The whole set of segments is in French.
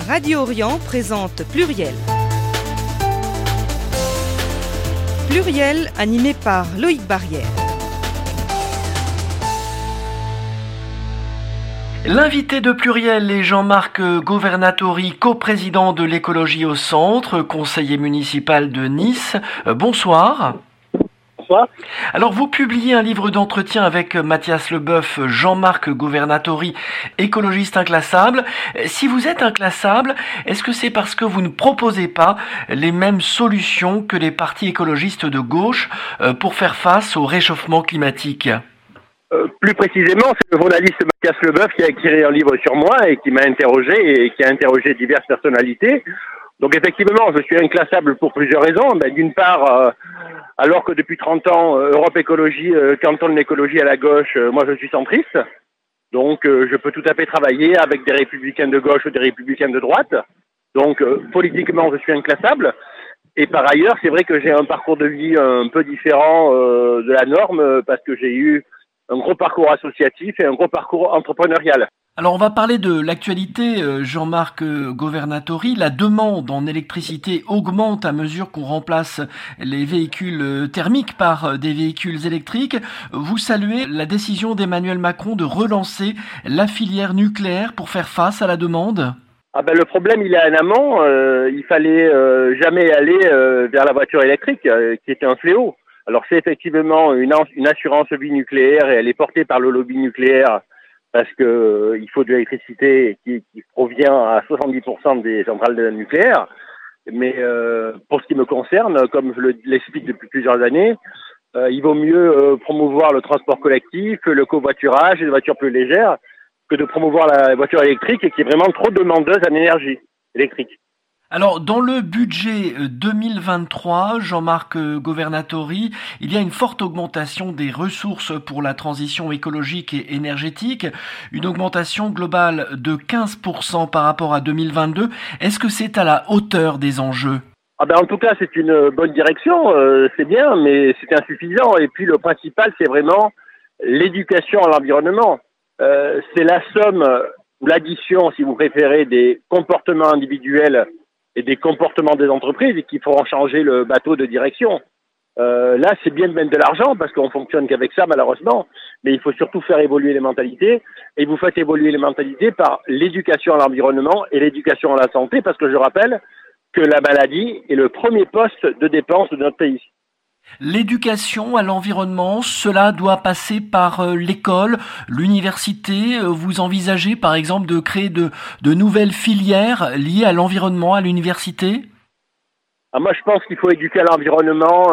Radio Orient présente Pluriel. Pluriel animé par Loïc Barrière. L'invité de Pluriel est Jean-Marc Governatori, coprésident de l'écologie au centre, conseiller municipal de Nice. Bonsoir. Bonsoir. Alors vous publiez un livre d'entretien avec Mathias Leboeuf, Jean-Marc Governatori, écologiste inclassable. Si vous êtes inclassable, est-ce que c'est parce que vous ne proposez pas les mêmes solutions que les partis écologistes de gauche pour faire face au réchauffement climatique ? Plus précisément, c'est le journaliste Mathias Leboeuf qui a écrit un livre sur moi et qui m'a interrogé et qui a interrogé diverses personnalités. Donc effectivement, je suis inclassable pour plusieurs raisons. D'une part, alors que depuis 30 ans, Europe Écologie cantonne l'écologie à la gauche, moi je suis centriste. Donc je peux tout à fait travailler avec des républicains de gauche ou des républicains de droite. Donc politiquement, je suis inclassable. Et par ailleurs, c'est vrai que j'ai un parcours de vie un peu différent de la norme parce que j'ai eu un gros parcours associatif et un gros parcours entrepreneurial. Alors on va parler de l'actualité, Jean-Marc Governatori. La demande en électricité augmente à mesure qu'on remplace les véhicules thermiques par des véhicules électriques. Vous saluez la décision d'Emmanuel Macron de relancer la filière nucléaire pour faire face à la demande ? Le problème, il est en amont. Il fallait jamais aller vers la voiture électrique, qui était un fléau. Alors c'est effectivement une assurance vie nucléaire et elle est portée par le lobby nucléaire parce que il faut de l'électricité qui provient à 70% des centrales nucléaires. Mais pour ce qui me concerne, comme je l'explique depuis plusieurs années, il vaut mieux promouvoir le transport collectif, le covoiturage et les voitures plus légères que de promouvoir la voiture électrique qui est vraiment trop demandeuse en énergie électrique. Alors, dans le budget 2023, Jean-Marc Governatori, il y a une forte augmentation des ressources pour la transition écologique et énergétique, une augmentation globale de 15% par rapport à 2022. Est-ce que c'est à la hauteur des enjeux ? En tout cas, c'est une bonne direction, c'est bien, mais c'est insuffisant. Et puis, le principal, c'est vraiment l'éducation à l'environnement. C'est la somme ou l'addition, si vous préférez, des comportements individuels et des comportements des entreprises qui feront changer le bateau de direction. Là, c'est bien de mettre de l'argent parce qu'on fonctionne qu'avec ça, malheureusement. Mais il faut surtout faire évoluer les mentalités. Et vous faites évoluer les mentalités par l'éducation à l'environnement et l'éducation à la santé parce que je rappelle que la maladie est le premier poste de dépense de notre pays. L'éducation à l'environnement, cela doit passer par l'école, l'université. Vous envisagez par exemple de créer de nouvelles filières liées à l'environnement à l'université ? Moi je pense qu'il faut éduquer à l'environnement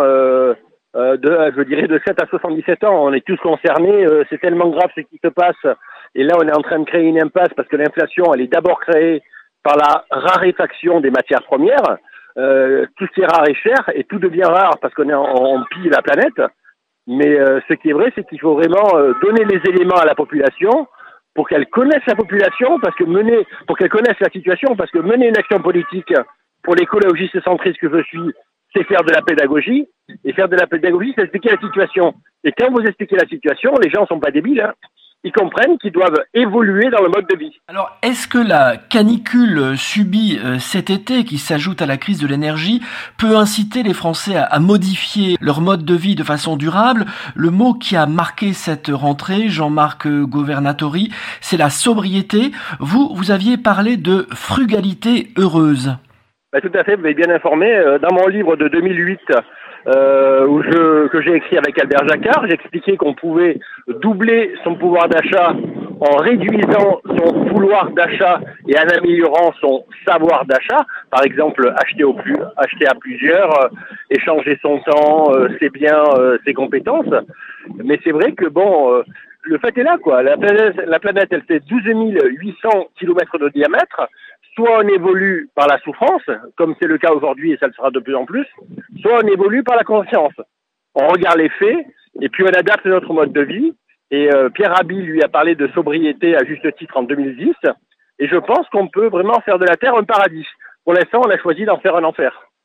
de 7 à 77 ans. On est tous concernés, c'est tellement grave ce qui se passe. Et là on est en train de créer une impasse parce que l'inflation elle est d'abord créée par la raréfaction des matières premières. Tout ce qui est rare est cher et tout devient rare parce on pille la planète. Mais ce qui est vrai, c'est qu'il faut vraiment donner les éléments à la population pour qu'elle connaisse la population, pour qu'elle connaisse la situation, parce que mener une action politique pour l'écologiste centriste que je suis, c'est faire de la pédagogie. Et faire de la pédagogie, c'est expliquer la situation. Et quand vous expliquez la situation, les gens sont pas débiles, hein. Ils comprennent qu'ils doivent évoluer dans le mode de vie. Alors, est-ce que la canicule subie cet été, qui s'ajoute à la crise de l'énergie, peut inciter les Français à modifier leur mode de vie de façon durable ? Le mot qui a marqué cette rentrée, Jean-Marc Governatori, c'est la sobriété. Vous aviez parlé de frugalité heureuse. Tout à fait, vous m'avez bien informé. Dans mon livre de 2008, que j'ai écrit avec Albert Jacquard, j'expliquais qu'on pouvait doubler son pouvoir d'achat en réduisant son vouloir d'achat et en améliorant son savoir d'achat. Par exemple, acheter à plusieurs, échanger son temps, ses biens, ses compétences. Mais c'est vrai que le fait est là, quoi. La planète, elle fait 12 800 km de diamètre. Soit on évolue par la souffrance, comme c'est le cas aujourd'hui et ça le sera de plus en plus, soit on évolue par la conscience. On regarde les faits et puis on adapte notre mode de vie. Et Pierre Rabhi lui a parlé de sobriété à juste titre en 2010. Et je pense qu'on peut vraiment faire de la Terre un paradis. Pour l'instant, on a choisi d'en faire un enfer.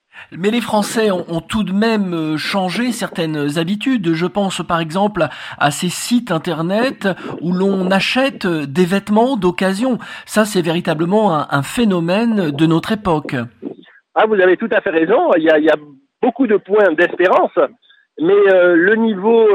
Mais les Français ont tout de même changé certaines habitudes. Je pense par exemple à ces sites internet où l'on achète des vêtements d'occasion. Ça, c'est véritablement un phénomène de notre époque. Ah, vous avez tout à fait raison. Il y a beaucoup de points d'espérance, mais le niveau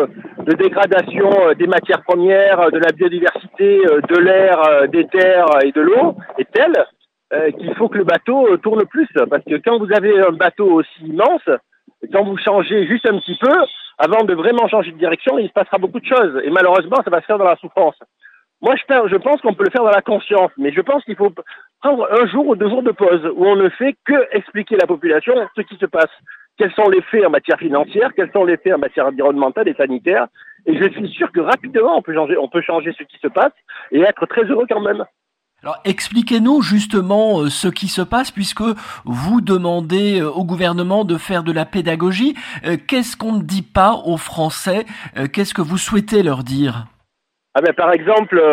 de dégradation des matières premières, de la biodiversité, de l'air, des terres et de l'eau est tel qu'il faut que le bateau tourne plus. Parce que quand vous avez un bateau aussi immense, quand vous changez juste un petit peu, avant de vraiment changer de direction, il se passera beaucoup de choses. Et malheureusement, ça va se faire dans la souffrance. Moi, je pense qu'on peut le faire dans la conscience, mais je pense qu'il faut prendre un jour ou 2 jours de pause où on ne fait que expliquer à la population ce qui se passe. Quels sont les faits en matière financière, quels sont les faits en matière environnementale et sanitaire. Et je suis sûr que rapidement, on peut changer ce qui se passe et être très heureux quand même. Alors expliquez-nous justement ce qui se passe puisque vous demandez au gouvernement de faire de la pédagogie. Qu'est-ce qu'on ne dit pas aux Français? Qu'est-ce que vous souhaitez leur dire? Ah ben, par exemple,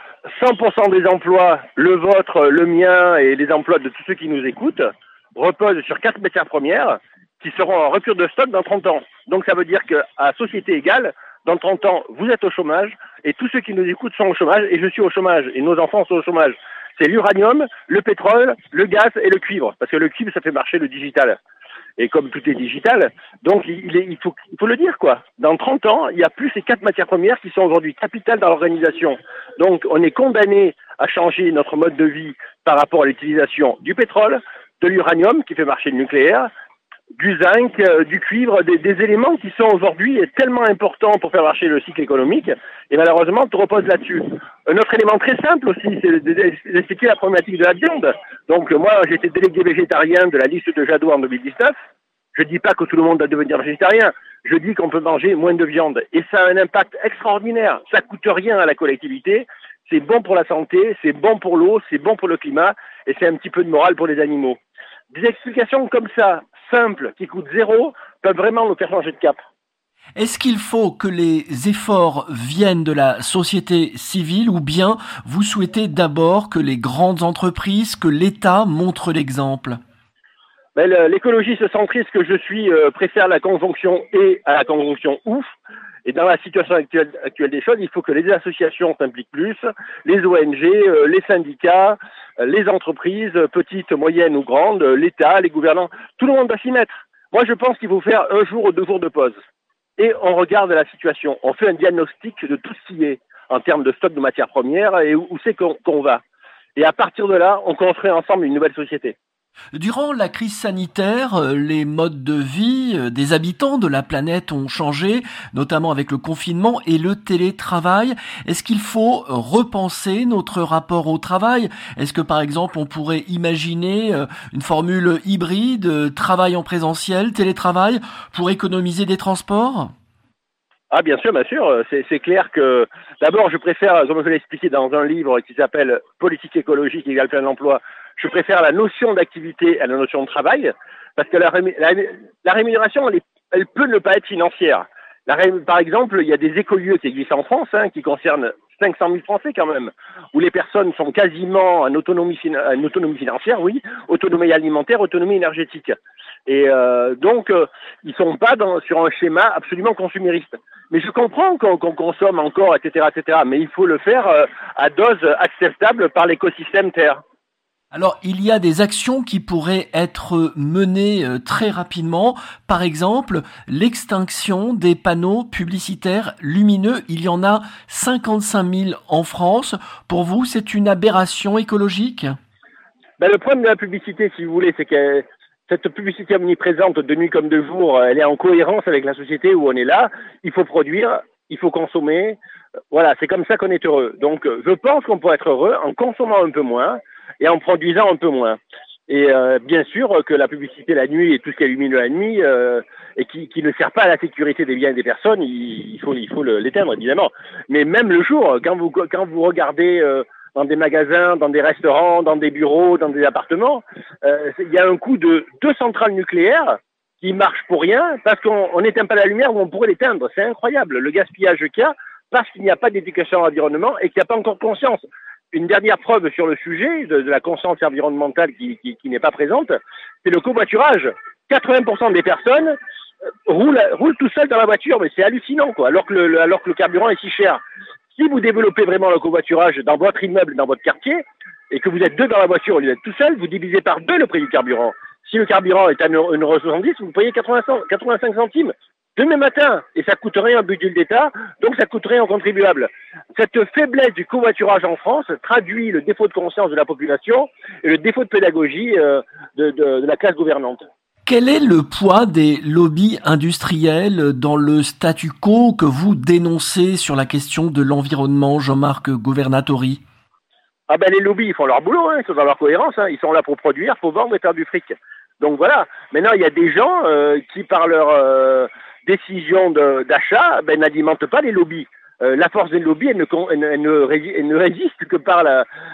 100% des emplois, le vôtre, le mien et les emplois de tous ceux qui nous écoutent, reposent sur 4 matières premières qui seront en rupture de stock dans 30 ans. Donc ça veut dire qu'à société égale, dans 30 ans, vous êtes au chômage et tous ceux qui nous écoutent sont au chômage et je suis au chômage et nos enfants sont au chômage. C'est l'uranium, le pétrole, le gaz et le cuivre. Parce que le cuivre, ça fait marcher le digital. Et comme tout est digital, donc il faut le dire quoi. Dans 30 ans, il n'y a plus ces 4 matières premières qui sont aujourd'hui capitales dans l'organisation. Donc on est condamné à changer notre mode de vie par rapport à l'utilisation du pétrole, de l'uranium qui fait marcher le nucléaire, du zinc, du cuivre, des éléments qui sont aujourd'hui tellement importants pour faire marcher le cycle économique, et malheureusement tout repose là-dessus. Un autre élément très simple aussi, c'est d'expliquer la problématique de la viande. Donc moi, j'étais délégué végétarien de la liste de Jadot en 2019. Je dis pas que tout le monde doit devenir végétarien, je dis qu'on peut manger moins de viande. Et ça a un impact extraordinaire, ça coûte rien à la collectivité, c'est bon pour la santé, c'est bon pour l'eau, c'est bon pour le climat, et c'est un petit peu de morale pour les animaux. Des explications comme ça, simples, qui coûtent 0, peuvent vraiment nous faire changer de cap. Est-ce qu'il faut que les efforts viennent de la société civile ou bien vous souhaitez d'abord que les grandes entreprises, que l'État montre l'exemple? Ben, l'écologiste centriste que je suis préfère la conjonction et à la conjonction ouf. Et dans la situation actuelle des choses, il faut que les associations s'impliquent plus, les ONG, les syndicats, les entreprises, petites, moyennes ou grandes, l'État, les gouvernants, tout le monde doit s'y mettre. Moi, je pense qu'il faut faire 1 jour ou 2 jours de pause. Et on regarde la situation, on fait un diagnostic de tout ce qui est en termes de stock de matières premières et où c'est qu'on va. Et à partir de là, on construit ensemble une nouvelle société. Durant la crise sanitaire, les modes de vie des habitants de la planète ont changé, notamment avec le confinement et le télétravail. Est-ce qu'il faut repenser notre rapport au travail? Est-ce que par exemple on pourrait imaginer une formule hybride, travail en présentiel, télétravail, pour économiser des transports? Ah bien sûr, c'est clair que d'abord je préfère, comme je l'ai expliqué dans un livre qui s'appelle Politique écologique égale plein emploi, je préfère la notion d'activité à la notion de travail, parce que la rémunération, elle peut ne pas être financière. Par exemple, il y a des écolieux qui existent en France, qui concernent 500 000 Français quand même, où les personnes sont quasiment en autonomie financière, oui, autonomie alimentaire, autonomie énergétique. Et donc, ils sont pas sur un schéma absolument consumériste. Mais je comprends qu'on consomme encore, etc., mais il faut le faire à dose acceptable par l'écosystème Terre. Alors, il y a des actions qui pourraient être menées très rapidement. Par exemple, l'extinction des panneaux publicitaires lumineux. Il y en a 55 000 en France. Pour vous, c'est une aberration écologique? Le problème de la publicité, si vous voulez, c'est que cette publicité omniprésente de nuit comme de jour, elle est en cohérence avec la société où on est là. Il faut produire, il faut consommer. Voilà, c'est comme ça qu'on est heureux. Donc, je pense qu'on pourrait être heureux en consommant un peu moins et en produisant un peu moins. Et bien sûr que la publicité la nuit et tout ce qui illumine la nuit et qui ne sert pas à la sécurité des biens et des personnes, il faut l'éteindre évidemment. Mais même le jour, quand vous regardez dans des magasins, dans des restaurants, dans des bureaux, dans des appartements, il y a un coût de 2 centrales nucléaires qui marchent pour rien parce qu'on n'éteint pas la lumière où on pourrait l'éteindre. C'est incroyable le gaspillage qu'il y a parce qu'il n'y a pas d'éducation à l'environnement et qu'il n'y a pas encore conscience. une dernière preuve sur le sujet de la conscience environnementale qui n'est pas présente, c'est le covoiturage. 80% des personnes roulent tout seuls dans la voiture, mais c'est hallucinant, quoi, alors que le carburant est si cher. Si vous développez vraiment le covoiturage dans votre immeuble, dans votre quartier, et que vous êtes 2 dans la voiture au lieu d'être tout seul, vous divisez par 2 le prix du carburant. Si le carburant est à 1,70 €, vous payez 85 centimes demain matin, et ça coûte rien au budget de l'État, donc ça coûte rien aux contribuables. Cette faiblesse du covoiturage en France traduit le défaut de conscience de la population et le défaut de pédagogie de la classe gouvernante. Quel est le poids des lobbies industriels dans le statu quo que vous dénoncez sur la question de l'environnement, Jean-Marc Governatori? Ah ben les lobbies, ils font leur boulot, ils sont dans leur cohérence, ils sont là pour produire, pour vendre et faire du fric. Donc voilà, maintenant il y a des gens qui par leur décision d'achat n'alimentent pas les lobbies. La force des lobbies, elle ne résiste que par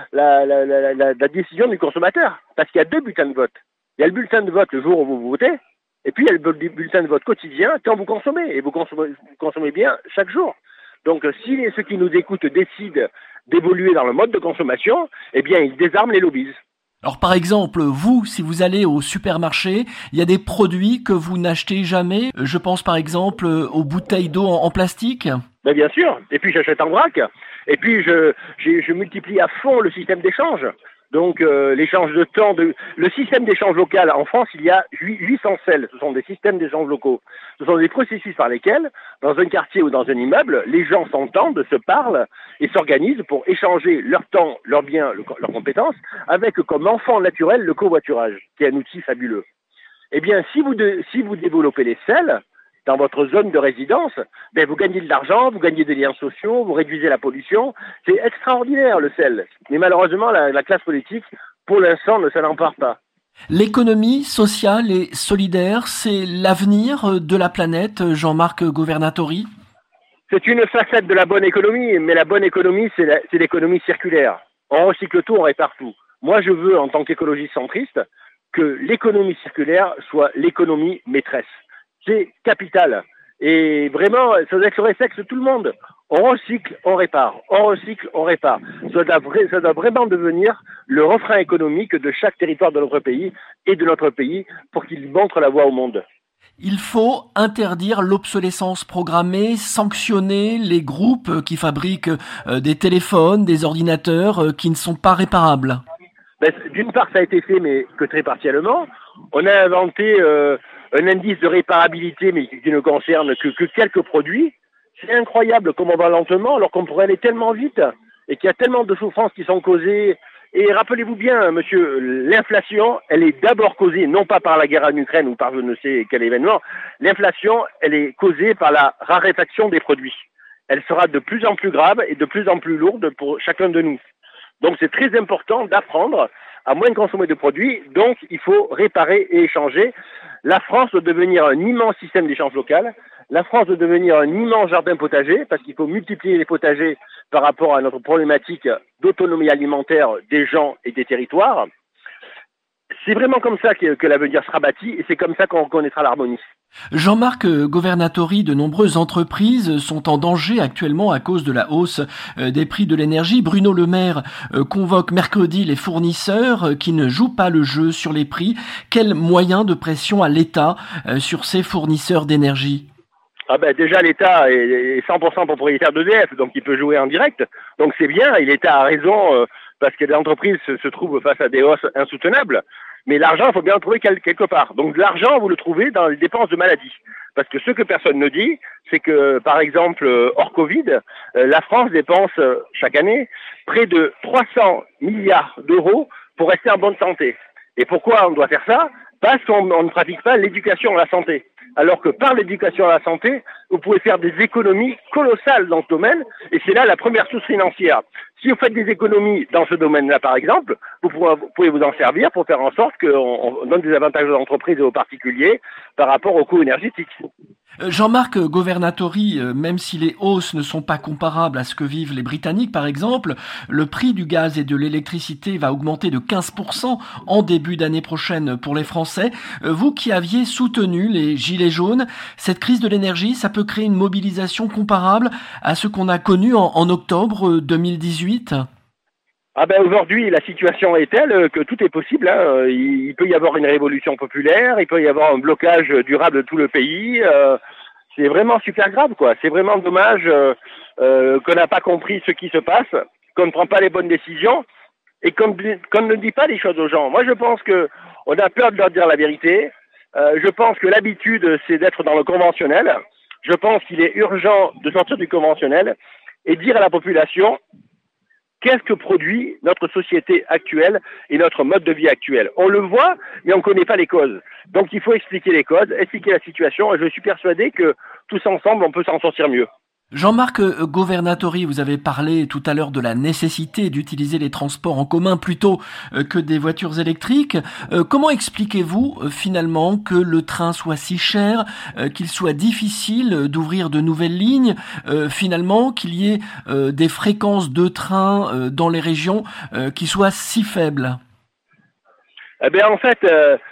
la décision du consommateur, parce qu'il y a 2 bulletins de vote. Il y a le bulletin de vote le jour où vous votez, et puis il y a le bulletin de vote quotidien quand vous consommez, et vous consommez bien chaque jour. Donc si ceux qui nous écoutent décident d'évoluer dans le mode de consommation, eh bien ils désarment les lobbies. Alors par exemple, vous, si vous allez au supermarché, il y a des produits que vous n'achetez jamais. Je pense par exemple aux bouteilles d'eau en plastique. Ben bien sûr, et puis j'achète en vrac, et puis je multiplie à fond le système d'échange. Donc l'échange de temps, le système d'échange local en France, il y a 800 CEL, ce sont des systèmes d'échange locaux. Ce sont des processus par lesquels, dans un quartier ou dans un immeuble, les gens s'entendent, se parlent et s'organisent pour échanger leur temps, leurs biens, leurs compétences, avec comme enfant naturel le covoiturage, qui est un outil fabuleux. Eh bien, si vous développez les CEL, dans votre zone de résidence, vous gagnez de l'argent, vous gagnez des liens sociaux, vous réduisez la pollution. C'est extraordinaire le sel. Mais malheureusement, la classe politique, pour l'instant, ne s'en empare pas. L'économie sociale et solidaire, c'est l'avenir de la planète, Jean-Marc Governatori? C'est une facette de la bonne économie, mais la bonne économie, c'est l'économie circulaire. On recycle tout, on répare tout. Moi, je veux, en tant qu'écologiste centriste, que l'économie circulaire soit l'économie maîtresse. C'est capital. Et vraiment, ça doit être le réflexe de tout le monde. On recycle, on répare. On recycle, on répare. Ça doit vraiment devenir le refrain économique de chaque territoire de notre pays et de notre pays pour qu'il montre la voie au monde. Il faut interdire l'obsolescence programmée, sanctionner les groupes qui fabriquent des téléphones, des ordinateurs qui ne sont pas réparables. D'une part, ça a été fait, mais que très partiellement. On a inventé un indice de réparabilité, mais qui ne concerne que quelques produits. C'est incroyable comme on va lentement, alors qu'on pourrait aller tellement vite, et qu'il y a tellement de souffrances qui sont causées. Et rappelez-vous bien, monsieur, l'inflation, elle est d'abord causée, non pas par la guerre en Ukraine ou par je ne sais quel événement. L'inflation, elle est causée par la raréfaction des produits. Elle sera de plus en plus grave et de plus en plus lourde pour chacun de nous. Donc c'est très important d'apprendre à moins consommer de produits, donc il faut réparer et échanger. La France doit devenir un immense système d'échange local. La France doit devenir un immense jardin potager, parce qu'il faut multiplier les potagers par rapport à notre problématique d'autonomie alimentaire des gens et des territoires. C'est vraiment comme ça que l'avenir sera bâti, et c'est comme ça qu'on reconnaîtra l'harmonie. Jean-Marc Governatori, de nombreuses entreprises sont en danger actuellement à cause de la hausse des prix de l'énergie. Bruno Le Maire convoque mercredi les fournisseurs qui ne jouent pas le jeu sur les prix. Quels moyens de pression a l'État sur ces fournisseurs d'énergie? Déjà, l'État est 100% propriétaire d'EDF, donc il peut jouer en direct. Donc c'est bien, et l'État a raison, parce que les entreprises se trouvent face à des hausses insoutenables. Mais l'argent, il faut bien le trouver quelque part. Donc l'argent, vous le trouvez dans les dépenses de maladie. Parce que ce que personne ne dit, c'est que, par exemple, hors Covid, la France dépense chaque année près de 300 milliards d'euros pour rester en bonne santé. Et pourquoi on doit faire ça? Parce qu'on ne pratique pas l'éducation à la santé. Alors que par l'éducation à la santé, vous pouvez faire des économies colossales dans ce domaine, et c'est là la première source financière. Si vous faites des économies dans ce domaine-là, par exemple, vous pouvez vous en servir pour faire en sorte qu'on donne des avantages aux entreprises et aux particuliers par rapport aux coûts énergétiques. Jean-Marc Governatori, même si les hausses ne sont pas comparables à ce que vivent les Britanniques, par exemple, le prix du gaz et de l'électricité va augmenter de 15% en début d'année prochaine pour les Français. Vous qui aviez soutenu les Gilets jaunes, cette crise de l'énergie, ça peut créer une mobilisation comparable à ce qu'on a connu en octobre 2018 ? Ah ben aujourd'hui, la situation est telle que tout est possible. Hein. Il peut y avoir une révolution populaire, il peut y avoir un blocage durable de tout le pays. C'est vraiment super grave, quoi. C'est vraiment dommage qu'on n'a pas compris ce qui se passe, qu'on ne prend pas les bonnes décisions et qu'on ne dit pas les choses aux gens. Moi, je pense que on a peur de leur dire la vérité. Je pense que l'habitude, c'est d'être dans le conventionnel. Je pense qu'il est urgent de sortir du conventionnel et dire à la population qu'est-ce que produit notre société actuelle et notre mode de vie actuel. On le voit, mais on ne connaît pas les causes. Donc il faut expliquer les causes, expliquer la situation, et je suis persuadé que tous ensemble, on peut s'en sortir mieux. Jean-Marc Governatori, vous avez parlé tout à l'heure de la nécessité d'utiliser les transports en commun plutôt que des voitures électriques. Comment expliquez-vous finalement que le train soit si cher, qu'il soit difficile d'ouvrir de nouvelles lignes, finalement qu'il y ait des fréquences de train dans les régions qui soient si faibles? Eh bien en fait,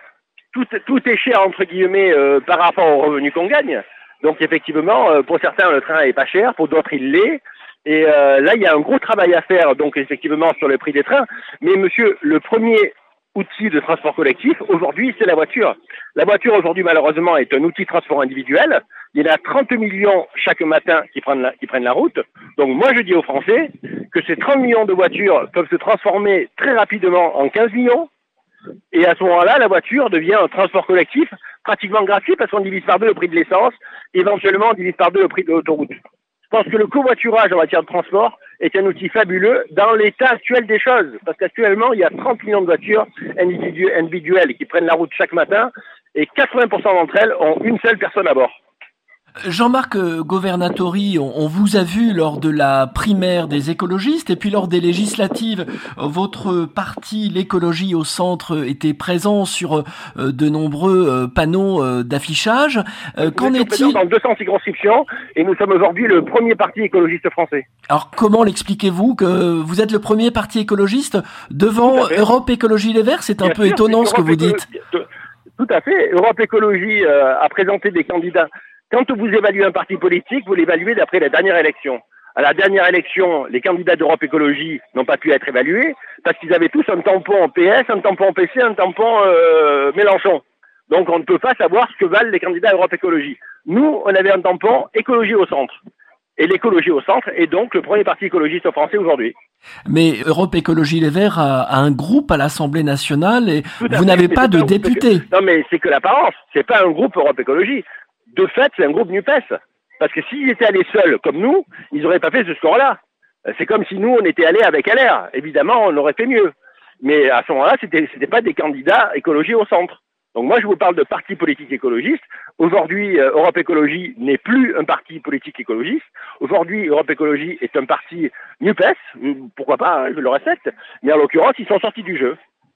tout est cher entre guillemets par rapport aux revenus qu'on gagne. Donc effectivement, pour certains, le train est pas cher, pour d'autres, il l'est. Et là, il y a un gros travail à faire, donc effectivement, sur le prix des trains. Mais monsieur, le premier outil de transport collectif, aujourd'hui, c'est la voiture. La voiture, aujourd'hui, malheureusement, est un outil de transport individuel. Il y en a 30 millions chaque matin qui prennent la route. Donc moi, je dis aux Français que ces 30 millions de voitures peuvent se transformer très rapidement en 15 millions. Et à ce moment-là, la voiture devient un transport collectif pratiquement gratuit parce qu'on divise par deux le prix de l'essence, éventuellement on divise par deux le prix de l'autoroute. Je pense que le covoiturage en matière de transport est un outil fabuleux dans l'état actuel des choses. Parce qu'actuellement, il y a 30 millions de voitures individuelles qui prennent la route chaque matin et 80% d'entre elles ont une seule personne à bord. Jean-Marc Governatori, on vous a vu lors de la primaire des écologistes et puis lors des législatives, votre parti, l'écologie au centre, était présent sur de nombreux panneaux d'affichage. Qu'en est-il dans 200 circonscriptions et nous sommes aujourd'hui le premier parti écologiste français. Alors comment l'expliquez-vous que vous êtes le premier parti écologiste devant Europe Écologie Les Verts? C'est un peu étonnant ce que vous dites. Tout à fait. Europe Écologie a présenté des candidats. Quand vous évaluez un parti politique, vous l'évaluez d'après la dernière élection. À la dernière élection, les candidats d'Europe Écologie n'ont pas pu être évalués parce qu'ils avaient tous un tampon PS, un tampon PC, un tampon Mélenchon. Donc on ne peut pas savoir ce que valent les candidats Europe Écologie. Nous, on avait un tampon écologie au centre. Et l'écologie au centre est donc le premier parti écologiste français aujourd'hui. Mais Europe Écologie Les Verts a un groupe à l'Assemblée nationale et vous n'avez pas de députés. Non mais c'est que l'apparence, c'est pas un groupe Europe Écologie. De fait, c'est un groupe NUPES. Parce que s'ils étaient allés seuls, comme nous, ils n'auraient pas fait ce score-là. C'est comme si nous, on était allés avec LR. Évidemment, on aurait fait mieux. Mais à ce moment-là, c'était pas des candidats écologie au centre. Donc moi, je vous parle de parti politique écologiste. Aujourd'hui, Europe Écologie n'est plus un parti politique écologiste. Aujourd'hui, Europe Écologie est un parti NUPES. Pourquoi pas, hein, je le respecte. Mais en l'occurrence, ils sont sortis du jeu.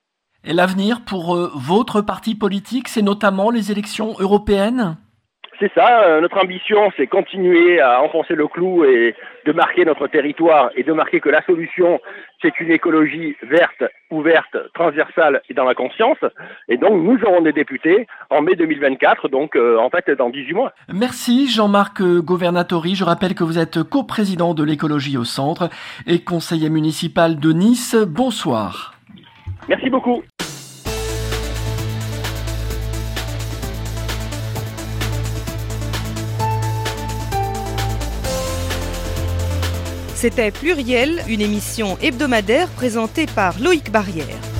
Et l'avenir pour votre parti politique, c'est notamment les élections européennes ? C'est ça, notre ambition, c'est continuer à enfoncer le clou et de marquer notre territoire et de marquer que la solution, c'est une écologie verte, ouverte, transversale et dans la conscience. Et donc, nous aurons des députés en mai 2024, donc en fait dans 18 mois. Merci Jean-Marc Governatori. Je rappelle que vous êtes coprésident de l'écologie au centre et conseiller municipal de Nice. Bonsoir. Merci beaucoup. C'était Pluriel, une émission hebdomadaire présentée par Loïc Barrière.